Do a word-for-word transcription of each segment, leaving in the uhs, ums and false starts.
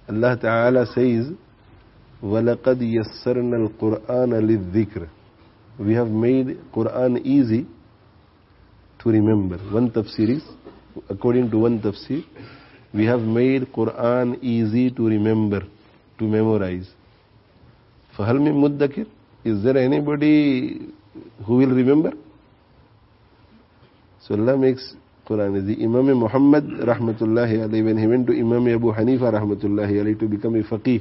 Allah Ta'ala says, وَلَقَدْ يَسَّرْنَا الْقُرْآنَ لِلذِّكْرِ. We have made Quran easy to remember. One tafsir is, according to one tafsir, we have made Quran easy to remember, to memorize. فَهَلْ مِن مُدَّكِرٍ? Is there anybody who will remember? So Allah makes Quran. The Imam Muhammad rahmatullahi alayhi, when he went to Imam Abu Hanifa rahmatullahi alayhi to become a faqih,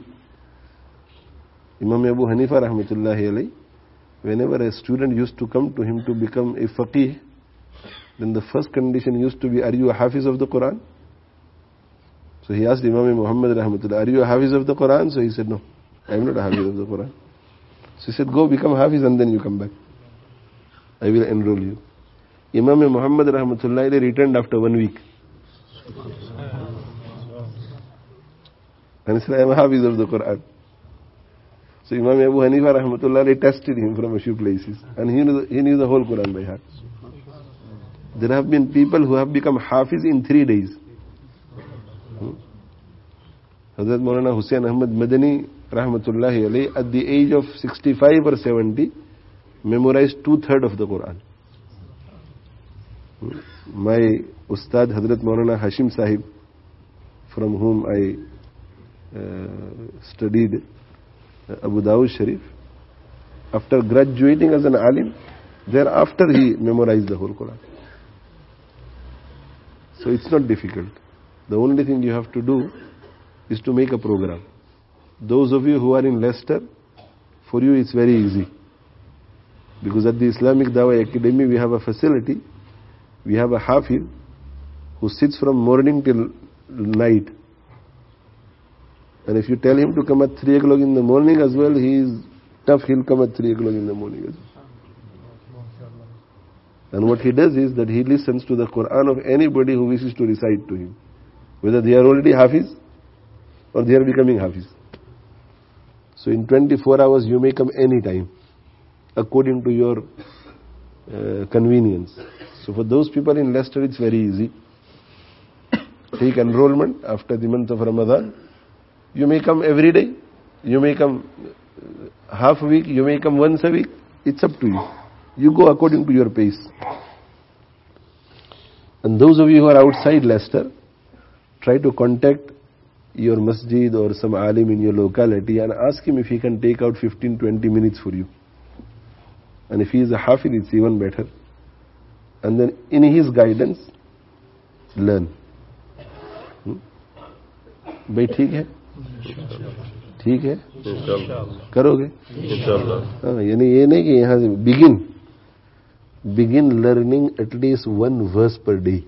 Imam Abu Hanifa rahmatullahi alayhi, whenever a student used to come to him to become a faqih, then the first condition used to be, are you a hafiz of the Quran? So he asked Imam Muhammad rahmatullah, are you a hafiz of the Quran? So he said, no, I am not a hafiz of the Quran. So he said, go become hafiz and then you come back. I will enroll you. Imam Muhammad rahmatullah returned after one week. And he said, I am a hafiz of the Quran. So Imam Abu Hanifa rahmatullah tested him from a few places. And he knew, the, he knew the whole Quran by heart. There have been people who have become hafiz in three days. Hmm? Hazrat Maulana Hussain Ahmad Madani rahmatullahi alayhi, at the age of sixty-five or seventy, memorized two-thirds of the Quran. Hmm? My Ustad Hazrat Maulana Hashim Sahib, from whom I uh, studied Abu Dawud Sharif, after graduating as an alim, thereafter he memorized the whole Quran. So it's not difficult. The only thing you have to do is to make a program. Those of you who are in Leicester, for you it's very easy. Because at the Islamic Dawah Academy we have a facility, we have a hafiz who sits from morning till night. And if you tell him to come at three o'clock in the morning as well, he is tough, he'll come at three o'clock in the morning as well. And what he does is that he listens to the Quran of anybody who wishes to recite to him, whether they are already hafiz or they are becoming hafiz. So in twenty-four hours you may come any time, according to your uh, convenience. So for those people in Leicester it's very easy. Take enrollment after the month of Ramadan. You may come every day, you may come half a week, you may come once a week. It's up to you. You go according to your pace. And those of you who are outside Leicester, try to contact your masjid or some alim in your locality and ask him if he can take out fifteen to twenty minutes for you. And if he is a hafiz, it's even better. And then in his guidance, learn. Hmm? भाई ठीक है? ठीक है? करोगे? हाँ, यानी ये नहीं कि यहाँ से begin. Begin learning at least one verse per day.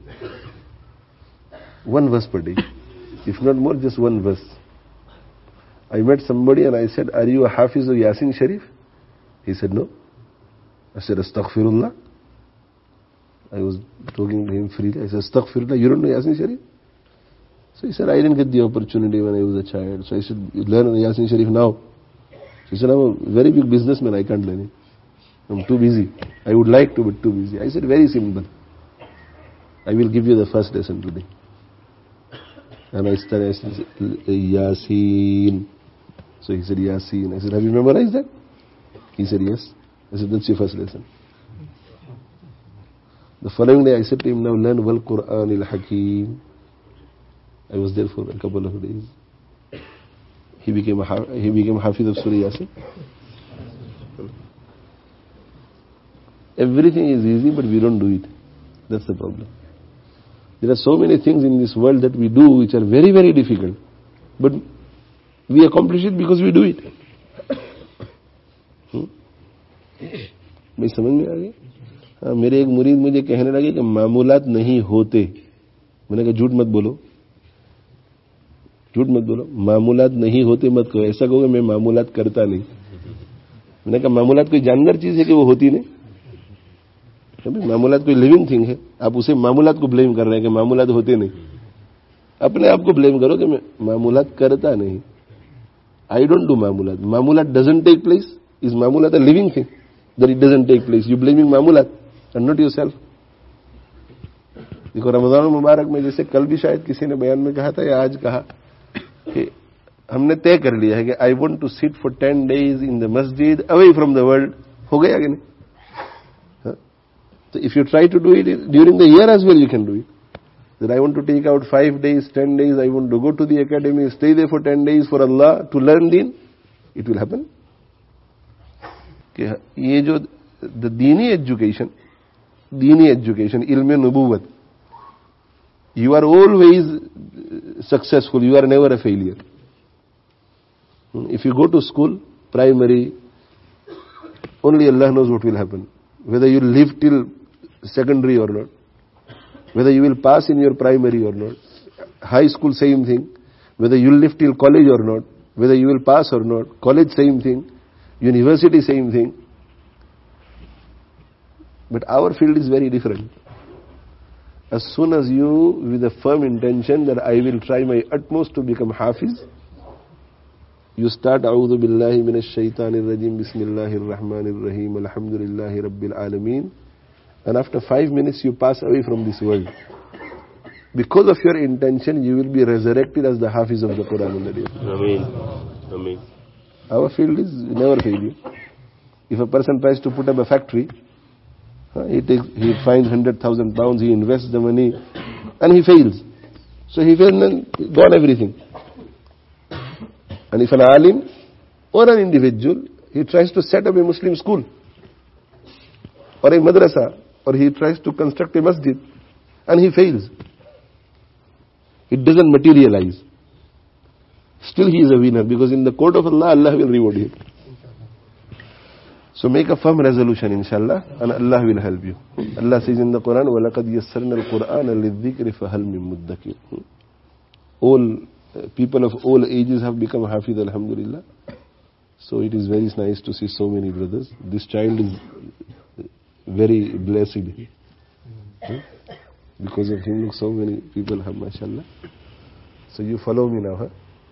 One verse per day. If not more, just one verse. I met somebody and I said, are you a hafiz of Yasin Sharif? He said, no. I said, astaghfirullah. I was talking to him freely. I said, astaghfirullah, you don't know Yasin Sharif? So he said, I didn't get the opportunity when I was a child. So I said, you learn Yasin Sharif now. So he said, I'm a very big businessman, I can't learn it. I'm too busy. I would like to, but too busy. I said, very simple. I will give you the first lesson today. And I started, I said, Yasin. So he said, Yasin. I said, have you memorized that? He said, yes. I said, that's your first lesson. The following day I said to him, now learn Wal Quran al Hakim. I was there for a couple of days. He became a, he became Hafiz of Surah Yasin. Everything is easy, but we don't do it. That's the problem. There are so many things in this world that we do which are very, very difficult. But we accomplish it because we do it. मैं समझ में आ गया? हाँ, मेरे एक मुरीद मुझे कहने लगे कि मामूलात नहीं होते. मैंने कहा झूठ मत बोलो, झूठ मत बोलो, मामूलात नहीं होते मत कहो. ऐसा कहोगे मैं मामूलात करता नहीं. मैंने कहा मामूलात कोई जानवर चीज है कि वो होती नहीं. मामूलात कोई लिविंग थिंग है. आप उसे मामूलात को ब्लेम कर रहे हैं कि मामूलात होते नहीं. अपने आप को ब्लेम करो कि मैं मामूलात करता नहीं. आई डोंट डू मामूलात. मामूलात डजंट टेक प्लेस. इज मामूलात a living thing that it doesn't take place? You blaming मामूलात and not yourself. देखो रमजान मुबारक में जैसे कल भी शायद किसी ने बयान में कहा था या आज कहा कि हमने तय कर लिया है कि I want to sit for ten days in the मस्जिद अवे फ्रॉम द वर्ल्ड, हो गया कि नहीं? So if you try to do it during the year as well, you can do it. That I want to take out five days, ten days, I want to go to the academy, stay there for ten days for Allah to learn deen, it will happen. ये जो the dini education, dini education, ilm nubuwat, you are always successful, you are never a failure. If you go to school, primary, only Allah knows what will happen. Whether you live till secondary or not, whether you will pass in your primary or not, high school same thing, whether you will live till college or not, whether you will pass or not, college same thing, university same thing. But our field is very different. As soon as you, with a firm intention that I will try my utmost to become Hafiz, you start A'udhu billahi minash shaitanir rajim, bismillahir rahmanir rahim, alhamdulillahi rabbil alameen. And after five minutes you pass away from this world. Because of your intention, you will be resurrected as the Hafiz of the Quran. Ameen. Ameen. Our field is never failure. If a person tries to put up a factory, he takes, he finds one hundred thousand pounds, he invests the money, and he fails. So he fails and gone everything. And if an alim or an individual, he tries to set up a Muslim school or a madrasa, or he tries to construct a masjid, and he fails, it doesn't materialize, still he is a winner, because in the court of Allah, Allah will reward him. So make a firm resolution, inshallah, and Allah will help you. Allah says in the Quran, وَلَقَدْ يَسَّرْنَا الْقُرْآنَ لِلذِّكْرِ فَهَلْ مِن مُدَّكِرٍ. All uh, people of all ages have become Hafiz, alhamdulillah. So it is very nice to see so many brothers. This child is very blessed. Hmm? Because of him, look, so many people have, mashallah. So you follow me now, huh?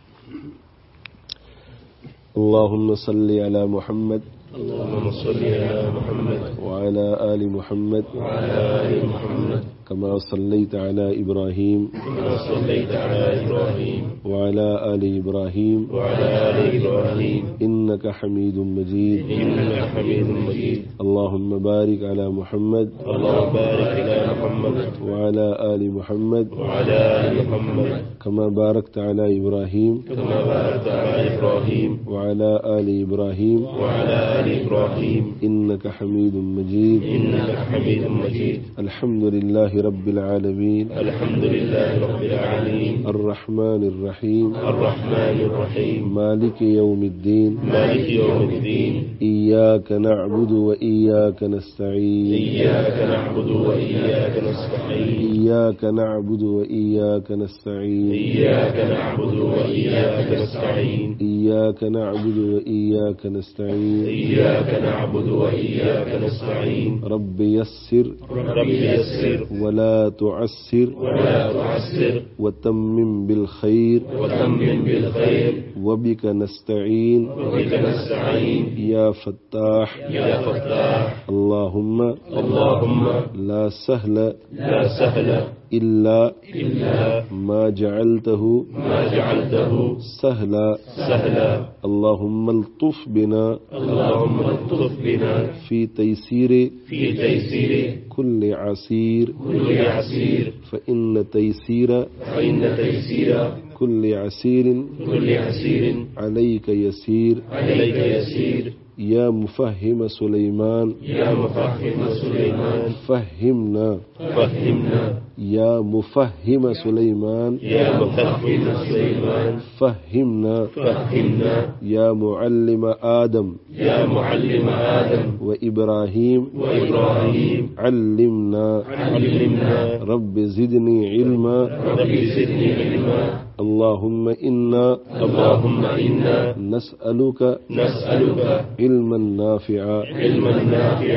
Allahumma salli ala Muhammad. اللهم صل على محمد وعلى آل محمد وعلى آل محمد كما صليت على إبراهيم كما صليت على إبراهيم وعلى آل إبراهيم وعلى آل إبراهيم إنك حميد مجيد إنك حميد مجيد. اللهم بارك على محمد اللهم بارك على محمد وعلى آل محمد وعلى آل محمد كما باركت على إبراهيم كما باركت على إبراهيم وعلى آل إبراهيم وعلى آل إبراهيم إنك حميد مجيد. إنك حميد مجيد. الحمد لله رب العالمين الحمد لله رب العالمين الرحمن الرحيم الرحمن الرحيم مالك يوم الدين مالك يوم الدين إياك نعبد وإياك نستعين إياك نعبد وإياك نستعين إياك نعبد وإياك نستعين إياك نعبد وإياك نستعين إياك نعبد وإياك نستعين إياك نعبد وإياك نستعين. رب يسر رب يسر ولا تعسر ولا تعسر وتمم بالخير وتمم بالخير وبك نستعين وبك نستعين يا فتاح يا فتاح. اللهم اللهم لا سهل لا سهل إلا إلا ما جعلته ما جعلته سهلا سهلا. اللهم الطف بنا اللهم الطف بنا في تيسير في تيسير كل عسير كل عسير فإن تيسير فإن تيسير كل عسير كل عسير عليك يسير. عليك يسير. يا مفهم سليمان يا مفهم سليمان فهمنا. فهمنا. يا مفهم سليمان يا مفهم سليمان فهمنا. فهمنا. يا معلم آدم يا معلم آدم وإبراهيم وإبراهيم علمنا. علمنا. رب زدني علما. رب زدني علما. اللهم إنا اللهم إنا نسألك نسألك علما نافعا علما نافعا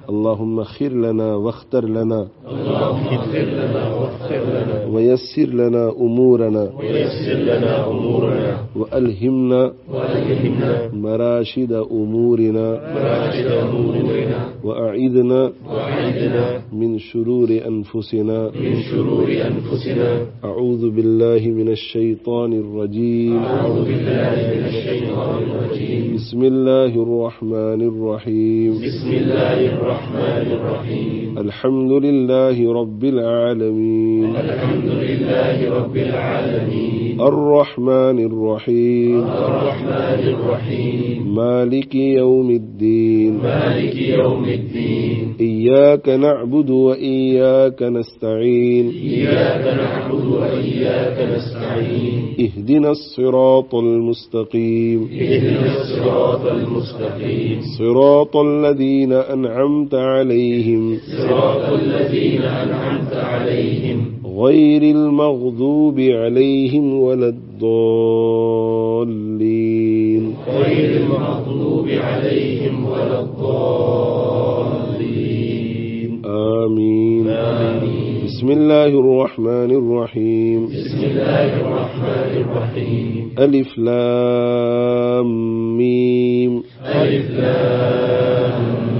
اللهم خير لنا واختر لنا اللهم اغفر لنا واغفر لنا ويسر لنا أمورنا ويسر لنا أمورنا وألهمنا وألهمنا مراشد أمورنا مراشد أمورنا وأعذنا وأعذنا من شرور أنفسنا من شرور أنفسنا. أعوذ بالله من الشيطان الرجيم. أعوذ بالله من الشيطان الرجيم. بسم الله الرحمن الرحيم. بسم الله الرحمن الرحيم. الحمد لله رب العالمين. الحمد لله رب العالمين. الرحمن الرحيم. الرحمن الرحيم. مالك يوم الدين. مالك يوم الدين. إياك نعبد وإياك نستعين. إياك نعبد وإياك نستعين. اهدنا الصراط المستقيم. اهدنا الصراط المستقيم. صراط الذين أنعمت عليهم صراط الذين أنعمت عليهم غير المغضوب عليهم ولا الضالين. غير المغضوب عليهم ولا الضالين. آمين. آمين. بسم الله الرحمن الرحيم. بسم الله الرحمن الرحيم. ألف لام ميم. ألف لام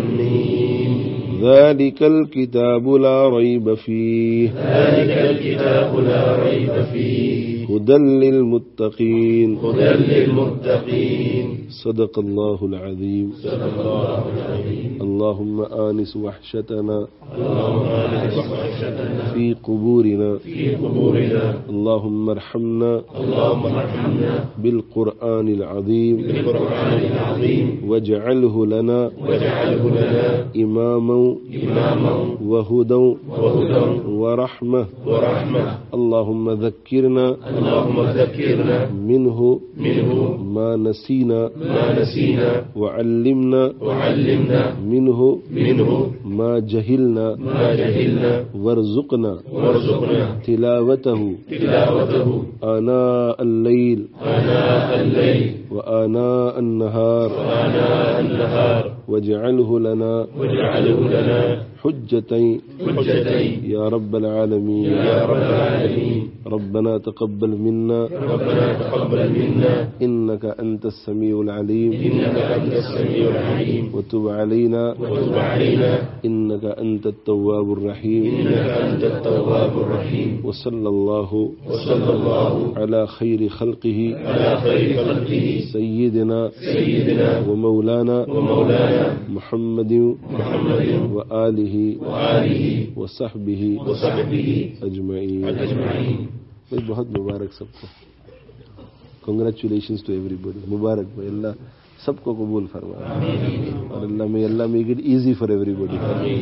ميم. ذلك الكتاب لا ريب فيه. ذلك الكتاب لا ريب فيه. هدى للمتقين. هدى للمتقين. صدق الله العظيم. صدق الله العظيم. اللهم آنس وحشتنا اللهم آنس وحشتنا في قبورنا. في قبورنا. اللهم ارحمنا اللهم ارحمنا بالقرآن العظيم بالقرآن العظيم. واجعله لنا واجعله لنا إماما إماما وهدى وهدى ورحمة. ورحمة. اللهم ذكرنا اللهم ذكرنا منه منه ما نسينا ما نسينا وعلمنا وعلمنا منه منه ما جهلنا ما جهلنا وارزقنا وارزقنا تلاوته تلاوته آناء الليل آناء الليل وآناء النهار وآناء النهار. واجعله لنا واجعله لنا حجتين حجتين يا رب العالمين. يا رب العالمين. ربنا تقبل منا ربنا تقبل منا إنك أنت السميع العليم. إنك أنت السميع العليم. وتب علينا وتب علينا إنك أنت التواب الرحيم. إنك أنت التواب الرحيم. وصلى الله وصلى الله على خير خلقه على خير خلقه سيدنا سيدنا ومولانا ومولانا محمد محمد وآله وآله وصحبه وصحبه أجمعين. أجمعين. बहुत मुबारक सबको. Congratulations to everybody. मुबारक भाई. अल्लाह सबको कबूल फरमाए और अल्लाह में अल्लाह make it easy for everybody.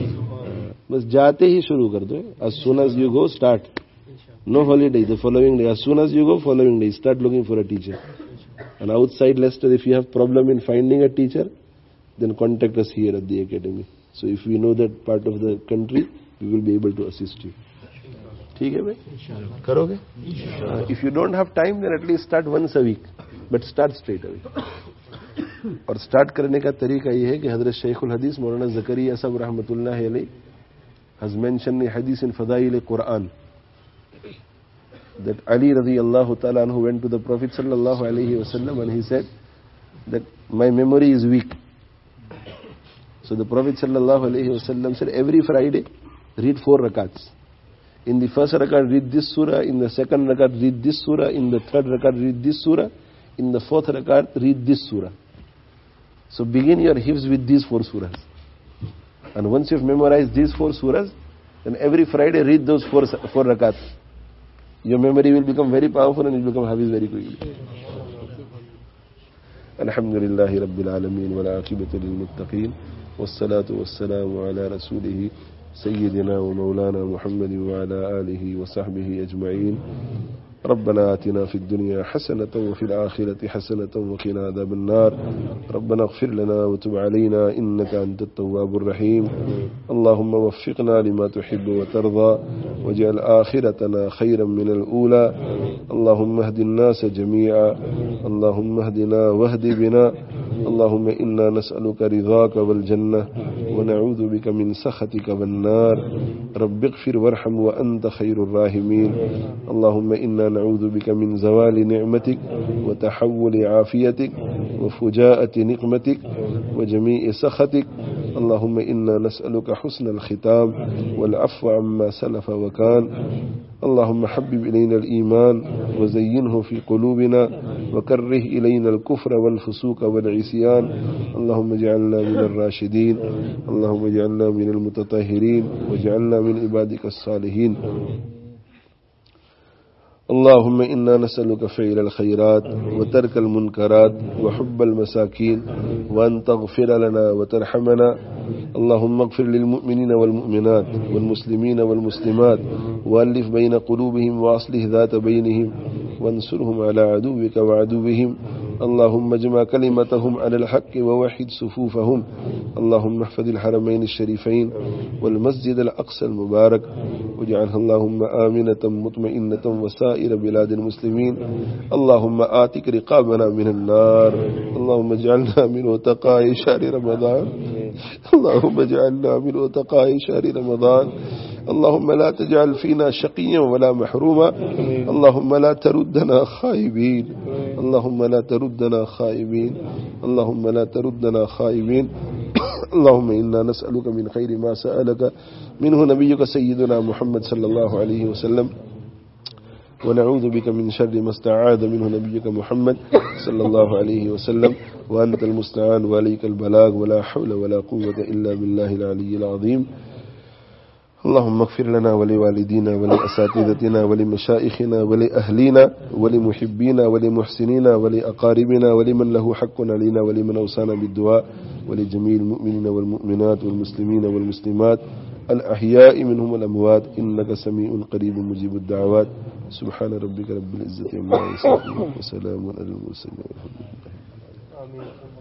बस जाते ही शुरू कर दो. as soon as you go start. No holiday. The following day, as soon as you go, following day start looking for a teacher. And outside Leicester, if you have problem in finding a teacher, then contact us here at the academy. So if we know that part of the country, we will be able to assist you. ठीक है भाई, करोगे? If you don't have time, then at least start once a week, but start straight away. और start करने का तरीका ये है कि हज़रत शेखुल हदीस मौलाना ज़करिया साहब रहमतुल्लाह अलैह has mentioned a hadith in Fadail al-Quran that Ali radiyallahu ta'ala anhu went to the Prophet sallallahu alayhi wa sallam and he said that my memory is weak. So the Prophet sallallahu alayhi wa sallam said every Friday read four rakats. In the first rakat read this surah, in the second rakat read this surah, in the third rakat read this surah, in the fourth rakat read this surah. So begin your hifz with these four surahs. And once you've memorized these four surahs, then every Friday read those four, four rakats. Your memory will become very powerful and you will become hafiz very quickly. Alhamdulillahi Rabbil Alameen wa al-aqibatu lil muttaqeen was-salatu was-salamu ala rasulih سيدنا ومولانا محمد وعلى آله وصحبه أجمعين. ربنا آتنا في الدنيا حسنة وفي الآخرة حسنة وقنا عذاب النار. ربنا اغفر لنا وتب علينا إنك أنت التواب الرحيم. اللهم وفقنا لما تحب وترضى واجعل آخرتنا خيرا من الأولى. اللهم اهد الناس جميعا. اللهم اهدنا واهد بنا. اللهم إنا نسألك رضاك والجنة ونعوذ بك من سخطك والنار. رب اغفر وارحم وأنت خير الراحمين. اللهم إنا نعوذ بك من زوال نعمتك وتحول عافيتك وفجاءة نقمتك وجميع سخطك. اللهم إنا نسألك حسن الختام والعفو عما سلف وكان. اللهم حبب إلينا الإيمان وزينه في قلوبنا وكره إلينا الكفر والفسوق والعصيان. اللهم اجعلنا من الراشدين. اللهم اجعلنا من المتطهرين واجعلنا من عبادك الصالحين. اللهم إنا نسألك فعل الخيرات وترك المنكرات وحب المساكين وأن تغفر لنا وترحمنا. اللهم اغفر للمؤمنين والمؤمنات والمسلمين والمسلمات وألف بين قلوبهم وأصلح ذات بينهم وانصرهم على عدوك وعدوهم. اللهم اجمع كلمتهم على الحق ووحد صفوفهم. اللهم احفظ الحرمين الشريفين والمسجد الأقصى المبارك واجعلها اللهم آمنة مطمئنة وسائر بلاد المسلمين. اللهم آتك رقابنا من النار. اللهم اجعلنا من عتقاء شهر رمضان. اللهم اجعلنا من عتقاء شهر رمضان. اللهم لا تجعل فينا شقيا ولا محروما. اللهم لا تردنا خائبين. اللهم لا تردنا خائبين. اللهم لا تردنا خائبين. اللهم إنا نسألك من خير ما سألك منه نبيك سيدنا محمد صلى الله عليه وسلم ونعوذ بك من شر ما استعاذ منه نبيك محمد صلى الله عليه وسلم وأنت المستعان وعليك البلاغ ولا حول ولا قوة إلا بالله العلي العظيم. اللهم اغفر لنا ولوالدينا ولأساتذتنا ولمشائخنا ولأهلينا ولمحبينا ولمحسنينا ولأقاربنا ولمن له حق علينا ولمن أوصانا بالدعاء ولجميع المؤمنين والمؤمنات والمسلمين والمسلمات الأحياء منهم والأموات إنك سميع قريب مجيب الدعوات. سبحان ربك رب العزة عما يصفون وسلام على المرسلين والحمد لله.